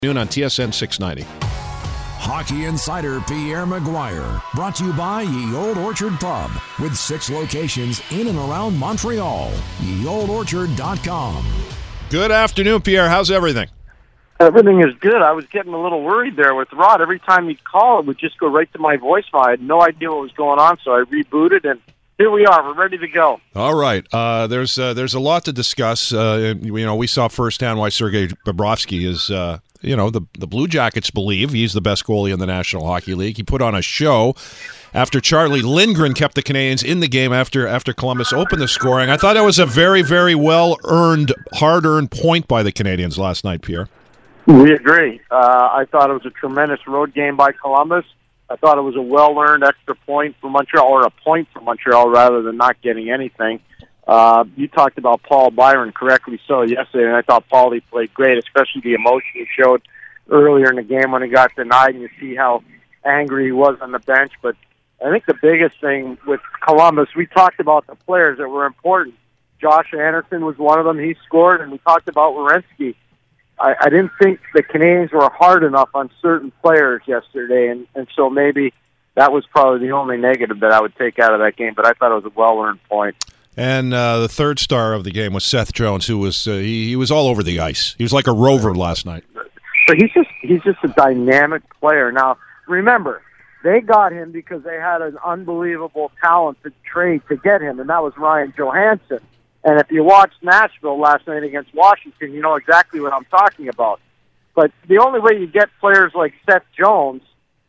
Noon on TSN 690. Hockey Insider Pierre McGuire, brought to you by Ye Old Orchard Pub, with 6 locations in and around Montreal. YeOldOrchard.com. Good afternoon, Pierre. How's everything? Everything is good. I was getting a little worried there with Rod. Every time he'd call, it would just go right to my voicemail. I had no idea what was going on, so I rebooted, and here we are. We're ready to go. All right. There's a lot to discuss. We saw firsthand why Sergei Bobrovsky is, the Blue Jackets believe he's the best goalie in the National Hockey League. He put on a show after Charlie Lindgren kept the Canadiens in the game after Columbus opened the scoring. I thought it was a very, very well-earned, hard-earned point by the Canadiens last night, Pierre. We agree. I thought it was a tremendous road game by Columbus. I thought it was a well-earned extra point for Montreal, or a point for Montreal rather than not getting anything. You talked about Paul Byron correctly so yesterday, and I thought Paulie played great, especially the emotion he showed earlier in the game when he got denied, and you see how angry he was on the bench. But I think the biggest thing with Columbus, we talked about the players that were important. Josh Anderson was one of them. He scored, and we talked about Werenski. I didn't think the Canadiens were hard enough on certain players yesterday, and so maybe that was probably the only negative that I would take out of that game, but I thought it was a well-earned point. And the third star of the game was Seth Jones, who was he was all over the ice. He was like a rover last night. But he's just a dynamic player. Now, remember, they got him because they had an unbelievable talented trade to get him, and that was Ryan Johansson. And if you watched Nashville last night against Washington, you know exactly what I'm talking about. But the only way you get players like Seth Jones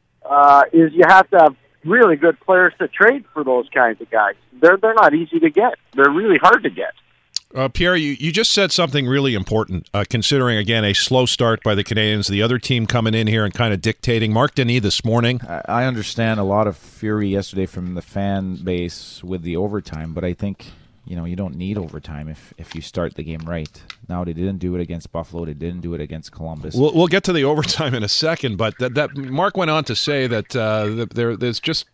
is you have to have really good players to trade for those kinds of guys. They're not easy to get. They're really hard to get. Pierre, you just said something really important, considering, again, a slow start by the Canadiens, the other team coming in here and kind of dictating. Mark Denis this morning. I understand a lot of fury yesterday from the fan base with the overtime, but I think you don't need overtime if you start the game right. Now, they didn't do it against Buffalo. They didn't do it against Columbus. We'll get to the overtime in a second, but that Mark went on to say that there's just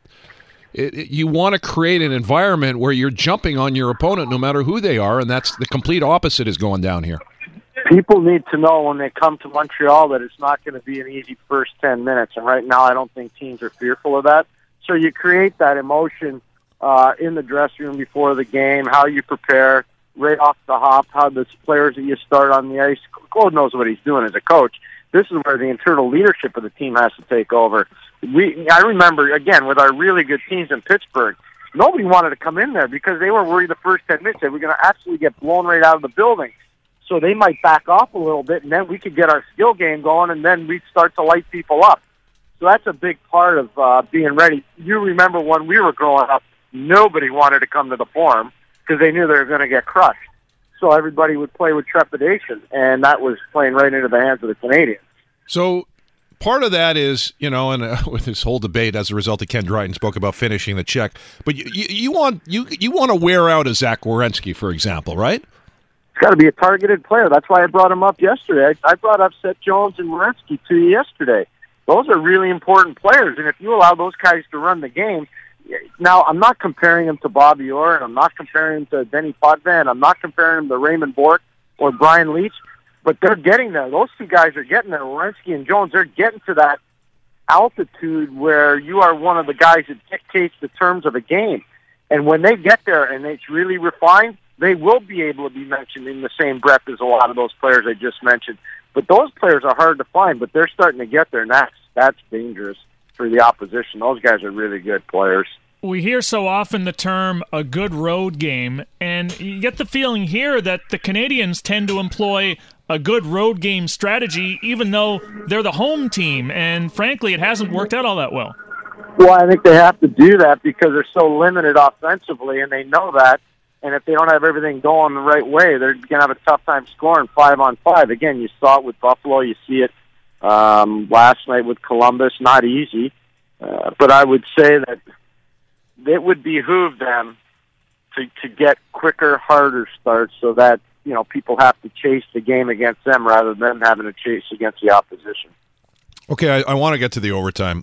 you want to create an environment where you're jumping on your opponent no matter who they are, and that's the complete opposite is going down here. People need to know when they come to Montreal that it's not going to be an easy first 10 minutes, and right now I don't think teams are fearful of that. So you create that emotion in the dressing room before the game, how you prepare right off the hop, how the players that you start on the ice. Claude knows what he's doing as a coach. This is where the internal leadership of the team has to take over. I remember, again, with our really good teams in Pittsburgh, nobody wanted to come in there because they were worried the first 10 minutes that we're going to absolutely get blown right out of the building. So they might back off a little bit, and then we could get our skill game going, and then we'd start to light people up. So that's a big part of being ready. You remember when we were growing up, nobody wanted to come to the Forum because they knew they were going to get crushed. So everybody would play with trepidation, and that was playing right into the hands of the Canadiens. So part of that is, and with this whole debate as a result of Ken Dryden spoke about finishing the check, but you want to wear out a Zach Werenski, for example, right? It's got to be a targeted player. That's why I brought him up yesterday. I brought up Seth Jones and Werenski to you yesterday. Those are really important players, and if you allow those guys to run the game. Now, I'm not comparing him to Bobby Orr, and I'm not comparing him to Denny Potvin, I'm not comparing him to Raymond Bourque or Brian Leetch, but they're getting there. Those two guys are getting there. Werenski and Jones, they're getting to that altitude where you are one of the guys that dictates the terms of a game. And when they get there and it's really refined, they will be able to be mentioned in the same breath as a lot of those players I just mentioned. But those players are hard to find, but they're starting to get there, and that's dangerous for the opposition. Those guys are really good players. We hear so often the term a good road game, and you get the feeling here that the Canadiens tend to employ a good road game strategy, even though they're the home team, and frankly, it hasn't worked out all that well. Well, I think they have to do that because they're so limited offensively, and they know that, and if they don't have everything going the right way, they're going to have a tough time scoring 5-on-5. Again, you saw it with Buffalo, you see it last night with Columbus. Not easy, but I would say that it would behoove them to get quicker, harder starts so that people have to chase the game against them rather than having to chase against the opposition. Okay, I want to get to the overtime.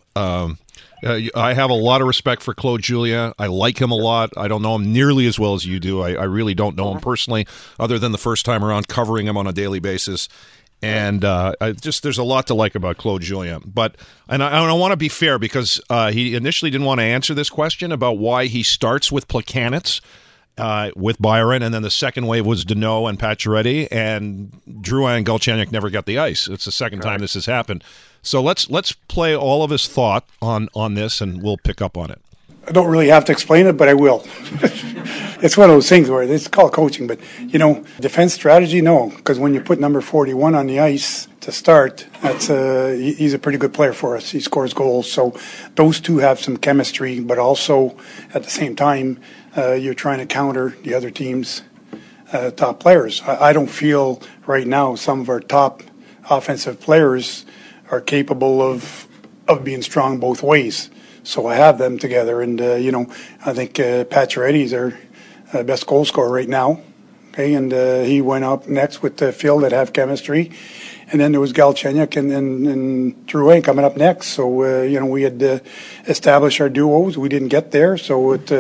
I have a lot of respect for Claude Julien. I like him a lot. I don't know him nearly as well as you do. I really don't know him personally, other than the first time around covering him on a daily basis. And there's a lot to like about Claude Julien. But I want to be fair because he initially didn't want to answer this question about why he starts with Plekanec with Byron, and then the second wave was Danault and Pacioretty, and Drouin and Galchenyuk never got the ice. It's the second time this has happened. So let's play all of his thought on this, and we'll pick up on it. I don't really have to explain it, but I will. It's one of those things where it's called coaching, but, defense strategy, no. Because when you put number 41 on the ice to start, he's a pretty good player for us. He scores goals. So those two have some chemistry, but also at the same time, you're trying to counter the other team's top players. I don't feel right now some of our top offensive players are capable of being strong both ways. So I have them together, and I think Pacioretty is our best goal scorer right now. Okay, and he went up next with Phil that have chemistry, and then there was Galchenyuk and Drouin coming up next. So we had established our duos. We didn't get there, so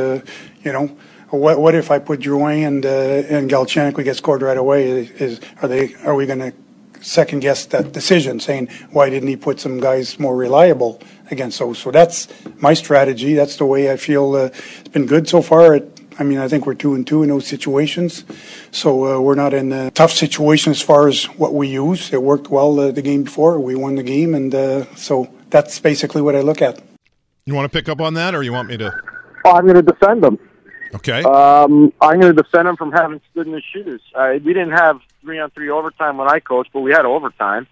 what if I put Drouin and Galchenyuk? We get scored right away. Are we going to second guess that decision, saying why didn't he put some guys more reliable against those? So that's my strategy. That's the way I feel. It's been good so far. I think we're 2-2 in those situations. So we're not in a tough situation as far as what we use. It worked well the game before. We won the game, and so that's basically what I look at. You want to pick up on that, or you want me to? Oh, I'm going to defend them. Okay. I'm going to defend him from having stood in his shoes. We didn't have 3-on-3 overtime when I coached, but we had overtime.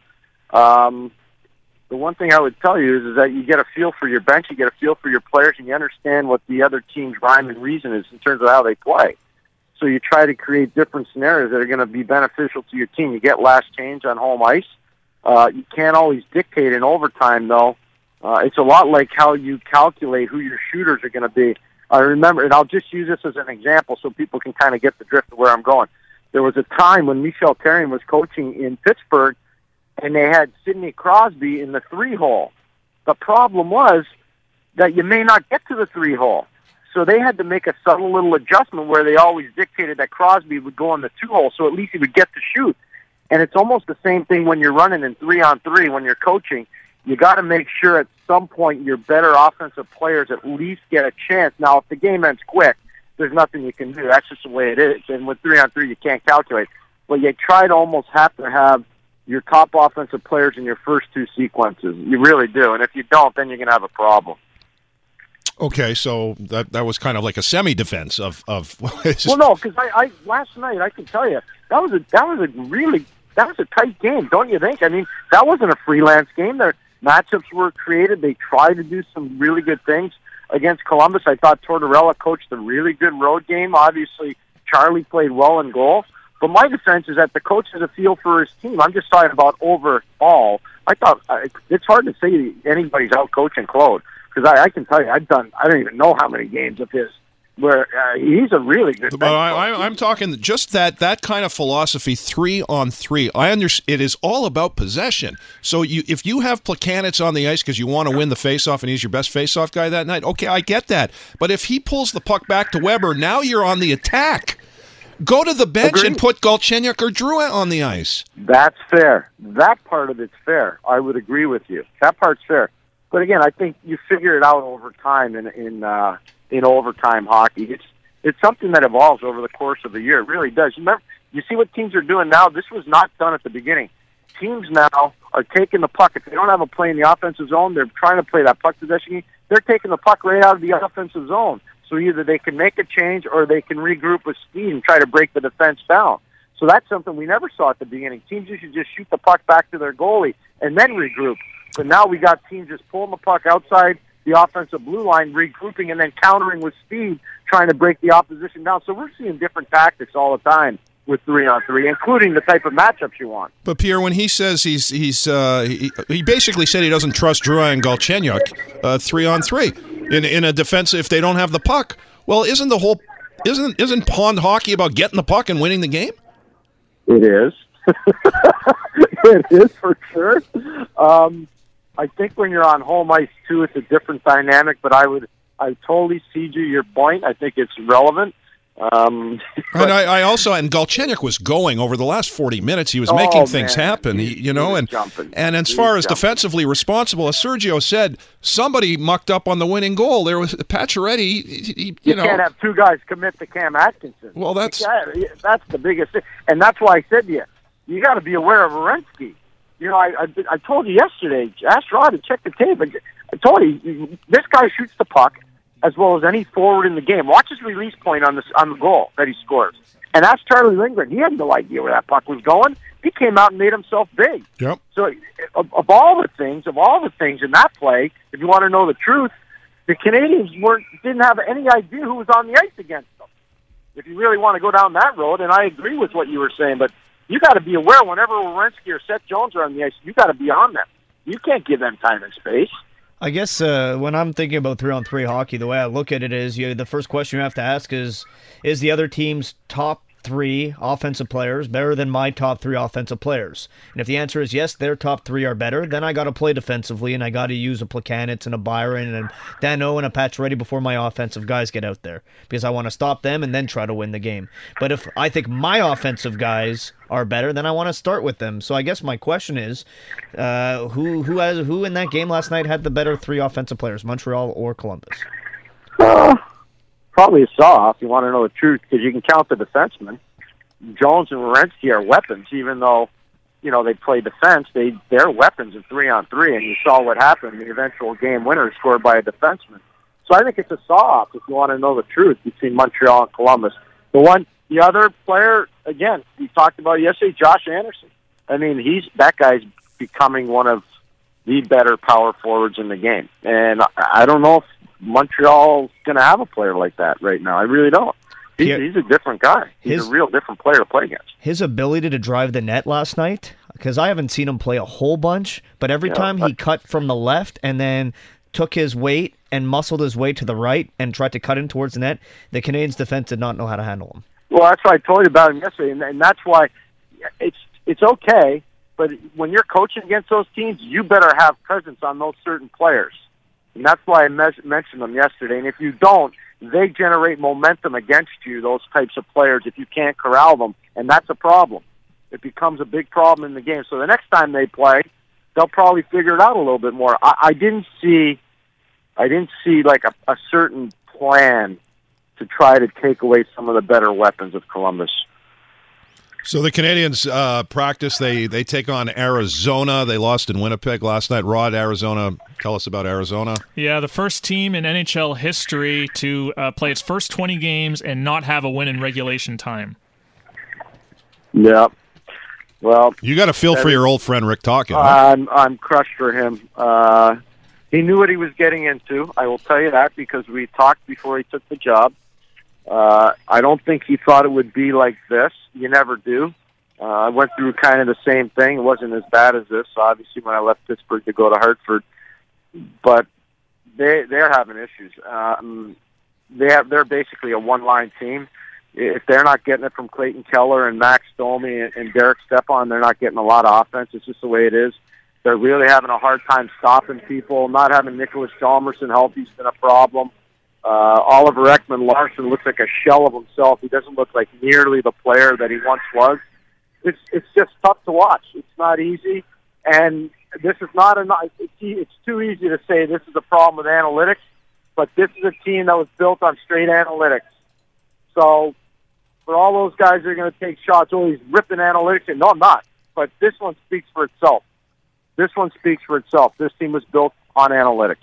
The one thing I would tell you is that you get a feel for your bench, you get a feel for your players, and you understand what the other team's rhyme and reason is in terms of how they play. So you try to create different scenarios that are going to be beneficial to your team. You get last change on home ice. You can't always dictate in overtime, though. It's a lot like how you calculate who your shooters are going to be. I remember, and I'll just use this as an example so people can kind of get the drift of where I'm going. There was a time when Michel Therrien was coaching in Pittsburgh, and they had Sidney Crosby in the 3-hole. The problem was that you may not get to the 3-hole. So they had to make a subtle little adjustment where they always dictated that Crosby would go on the 2-hole, so at least he would get to shoot. And it's almost the same thing when you're running in 3-on-3 when you're coaching. You got to make sure at some point your better offensive players at least get a chance. Now, if the game ends quick, there's nothing you can do. That's just the way it is. And with 3-on-3, you can't calculate. But you try to almost have to have your top offensive players in your first two sequences. You really do. And if you don't, then you're going to have a problem. Okay, so that was kind of like a semi-defense of Well, no, because I last night I can tell you that was a tight game, don't you think? I mean, that wasn't a freelance game. Their matchups were created. They tried to do some really good things against Columbus. I thought Tortorella coached a really good road game. Obviously, Charlie played well in goal. But my defense is that the coach has a feel for his team. I'm just talking about overall. I thought it's hard to say anybody's out coaching Claude because I can tell you I don't even know how many games of his where he's a really good. But I'm talking just that kind of philosophy 3-on-3. I understand it is all about possession. So if you have Plekanec on the ice because you want to win the faceoff and he's your best faceoff guy that night, okay, I get that. But if he pulls the puck back to Weber, now you're on the attack. Go to the bench Agreed. And put Galchenyuk or Drouin on the ice. That's fair. That part of it's fair. I would agree with you. That part's fair. But again, I think you figure it out over time in overtime hockey. It's something that evolves over the course of the year. It really does. You see what teams are doing now? This was not done at the beginning. Teams now are taking the puck. If they don't have a play in the offensive zone, they're trying to play that puck possession game. They're taking the puck right out of the offensive zone. So either they can make a change or they can regroup with speed and try to break the defense down. So that's something we never saw at the beginning. Teams used to just shoot the puck back to their goalie and then regroup. But now we got teams just pulling the puck outside the offensive blue line, regrouping, and then countering with speed, trying to break the opposition down. So we're seeing different tactics all the time with 3-on-3, including the type of matchups you want. But Pierre, when he says he basically said he doesn't trust Drouin and Galchenyuk 3-on-3 in a defense if they don't have the puck. Well, isn't pond hockey about getting the puck and winning the game? It is. It is for sure. I think when you're on home ice too, it's a different dynamic. But I totally see your point. I think it's relevant. And I also, and Galchenyuk was going over the last 40 minutes. He was making things happen, and as far as defensively responsible, as Sergio said, somebody mucked up on the winning goal. There was Pacioretty. You can't have two guys commit to Cam Atkinson. Well, that's the biggest thing, and that's why I said to you, you got to be aware of Werenski. You know, I told you yesterday, ask Rod to check the tape. I told you, this guy shoots the puck as well as any forward in the game. Watch his release point on the goal that he scores. And that's Charlie Lindgren. He had no idea where that puck was going. He came out and made himself big. Yep. So of all the things in that play, if you want to know the truth, the Canadians didn't have any idea who was on the ice against them. If you really want to go down that road, and I agree with what you were saying, but you got to be aware whenever Werenski or Seth Jones are on the ice, you got to be on them. You can't give them time and space. I guess when I'm thinking about 3-on-3 hockey, the way I look at it is the first question you have to ask is the other team's top 3 offensive players better than my top 3 offensive players? And if the answer is yes, their top 3 are better, then I got to play defensively, and I got to use a Plekanec and a Byron and a Danault and a Pacioretty before my offensive guys get out there, because I want to stop them and then try to win the game. But if I think my offensive guys are better, then I want to start with them. So I guess my question is, who in that game last night had the better 3 offensive players, Montreal or Columbus? Probably a Saw, if you want to know the truth, because you can count the defensemen. Jones and Werenski are weapons, even though, they play defense. They're weapons in 3-on-3, and you saw what happened. The eventual game winner scored by a defenseman. So I think it's a saw-off, if you want to know the truth, between Montreal and Columbus. The other player, again, we talked about yesterday, Josh Anderson. I mean, that guy's becoming one of the better power forwards in the game. And I don't know if Montreal's going to have a player like that right now. I really don't. He's a different guy. He's a real different player to play against. His ability to drive the net last night, because I haven't seen him play a whole bunch, but every time he cut from the left and then took his weight and muscled his way to the right and tried to cut in towards the net, the Canadiens' defense did not know how to handle him. Well, that's what I told you about him yesterday, and that's why it's okay, but when you're coaching against those teams, you better have presence on those certain players. And that's why I mentioned them yesterday. And if you don't, they generate momentum against you, those types of players, if you can't corral them. And that's a problem. It becomes a big problem in the game. So the next time they play, they'll probably figure it out a little bit more. I didn't see like a certain plan to try to take away some of the better weapons of Columbus. So the Canadians practice. They take on Arizona. They lost in Winnipeg last night. Rod, Arizona. Tell us about Arizona. Yeah, the first team in NHL history to play its first 20 games and not have a win in regulation time. Yeah. Well, you got to feel for your old friend Rick Tocchet. I'm crushed for him. He knew what he was getting into. I will tell you that, because we talked before he took the job. I don't think he thought it would be like this. You never do. I went through kind of the same thing. It wasn't as bad as this, obviously, when I left Pittsburgh to go to Hartford. But they're having issues. They're basically a one-line team. If they're not getting it from Clayton Keller and Max Domi and Derek Stepan, they're not getting a lot of offense. It's just the way it is. They're really having a hard time stopping people. Not having Nicholas Chalmerson healthy's been a problem. Oliver Ekman-Larsson looks like a shell of himself. He doesn't look like nearly the player that he once was. It's just tough to watch. It's not easy, and this is not it's too easy to say this is a problem with analytics, but this is a team that was built on straight analytics. So for all those guys that are going to take shots, he's ripping analytics, and no, I'm not. But this one speaks for itself. This team was built on analytics.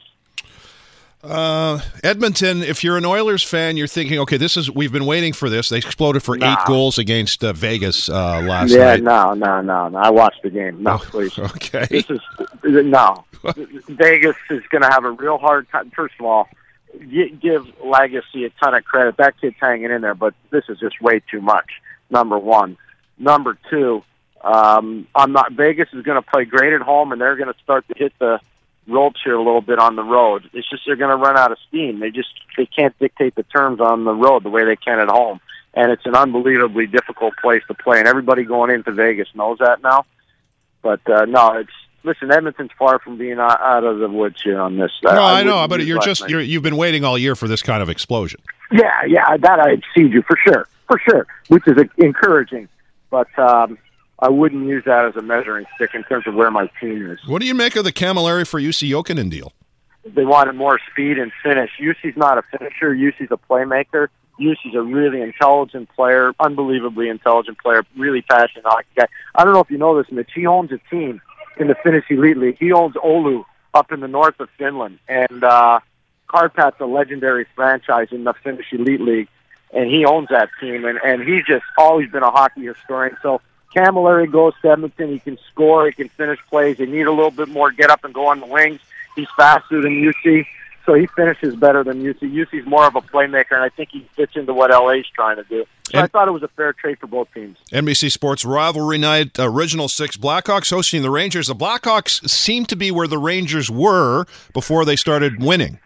Edmonton, if you're an Oilers fan, you're thinking, okay, we've been waiting for this. They exploded for 8 goals against Vegas last night. No. I watched the game. No, please. Okay. No. Vegas is going to have a real hard time. First of all, give Legacy a ton of credit. That kid's hanging in there, but this is just way too much, number one. Number two, Vegas is going to play great at home, and they're going to start to hit the ropes here a little bit on the road. It's just they're going to run out of steam. They can't dictate the terms on the road the way they can at home. And it's an unbelievably difficult place to play, and everybody going into Vegas knows that now. But listen, Edmonton's far from being out of the woods here on this. No, I know, but you've been waiting all year for this kind of explosion. Yeah, that I exceed you for sure, which is encouraging. But I wouldn't use that as a measuring stick in terms of where my team is. What do you make of the Camilleri for Jussi Jokinen deal? They wanted more speed and finish. Jussi's not a finisher. Jussi's a playmaker. Jussi's a really intelligent player, unbelievably intelligent player, really passionate hockey guy. I don't know if you know this, Mitch. He owns a team in the Finnish Elite League. He owns Oulu up in the north of Finland. And Karpat's a legendary franchise in the Finnish Elite League, and he owns that team. And he's just always been a hockey historian. So Camilleri goes to Edmonton. He can score. He can finish plays. They need a little bit more get up and go on the wings. He's faster than Jussi, so he finishes better than Jussi. Jussi's more of a playmaker, and I think he fits into what LA's trying to do. So I thought it was a fair trade for both teams. NBC Sports Rivalry Night, Original Six, Blackhawks hosting the Rangers. The Blackhawks seem to be where the Rangers were before they started winning.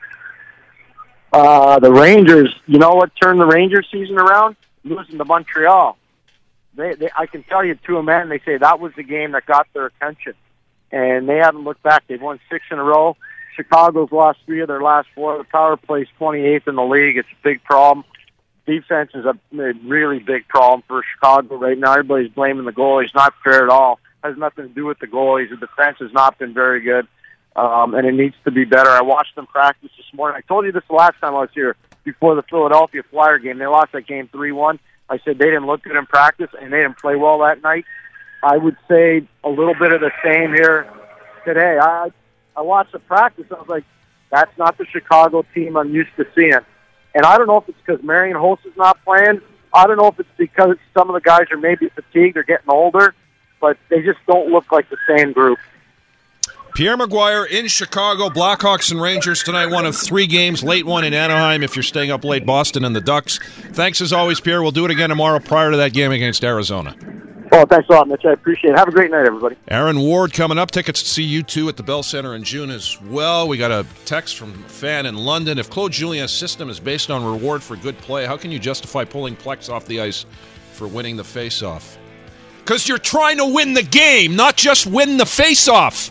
The Rangers, you know what turned the Rangers season around? Losing to Montreal. I can tell you to a man, they say that was the game that got their attention. And they haven't looked back. They've won 6 in a row. Chicago's lost 3 of their last 4. The power play's 28th in the league. It's a big problem. Defense is a really big problem for Chicago right now. Everybody's blaming the goalies. Not fair at all. Has nothing to do with the goalies. The defense has not been very good, and it needs to be better. I watched them practice this morning. I told you this the last time I was here before the Philadelphia Flyer game. They lost that game 3-1. I said they didn't look good in practice, and they didn't play well that night. I would say a little bit of the same here today. I watched the practice. I was like, that's not the Chicago team I'm used to seeing. And I don't know if it's because Marian Hossa is not playing. I don't know if it's because some of the guys are maybe fatigued or getting older, but they just don't look like the same group. Pierre Maguire in Chicago, Blackhawks and Rangers tonight, one of 3 games, late one in Anaheim if you're staying up late, Boston and the Ducks. Thanks as always, Pierre. We'll do it again tomorrow prior to that game against Arizona. Well, thanks a lot, Mitch. I appreciate it. Have a great night, everybody. Aaron Ward coming up. Tickets to see U2 at the Bell Center in June as well. We got a text from a fan in London. If Claude Julien's system is based on reward for good play, how can you justify pulling Plex off the ice for winning the face-off? Because you're trying to win the game, not just win the face-off.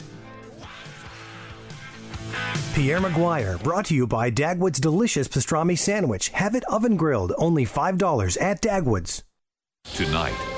Pierre Maguire, brought to you by Dagwood's delicious pastrami sandwich. Have it oven grilled, only $5 at Dagwood's. Tonight